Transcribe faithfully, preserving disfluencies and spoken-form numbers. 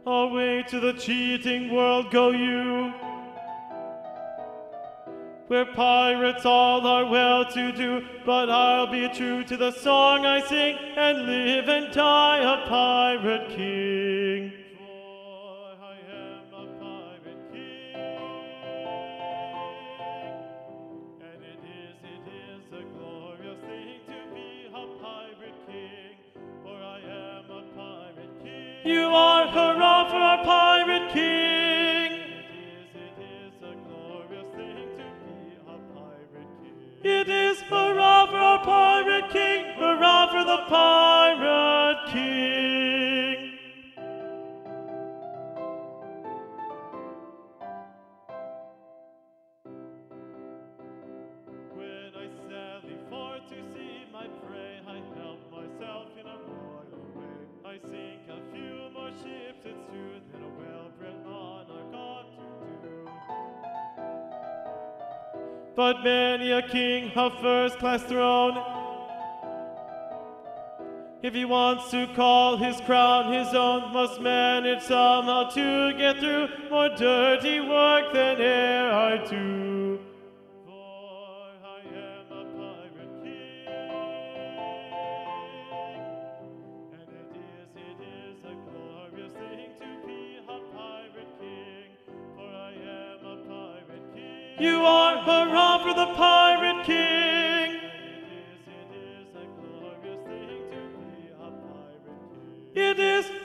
Away to the cheating world go you, where pirates all are well-to-do. But I'll be true to the song I sing, and live and die a pirate king. For I am a pirate king, and it is, it is a glorious thing to be a pirate king. For I am a pirate king. You are, hurrah for our pirate king. It is hurrah for our pirate king, hurrah for the pirate king. When I sally forth to see my prey, I help myself in a royal way. I sink a few more ships, it's true, than a well-bred monarch ought to do. But many a king of first-class throne, if he wants to call his crown his own, must manage somehow to get through more dirty work than e'er I do. For I am a pirate king, and it is, it is a glorious thing to be a pirate king. For I am a pirate king. You are, hurrah for the pirate king. It is, it is a glorious thing to be a pirate king. It is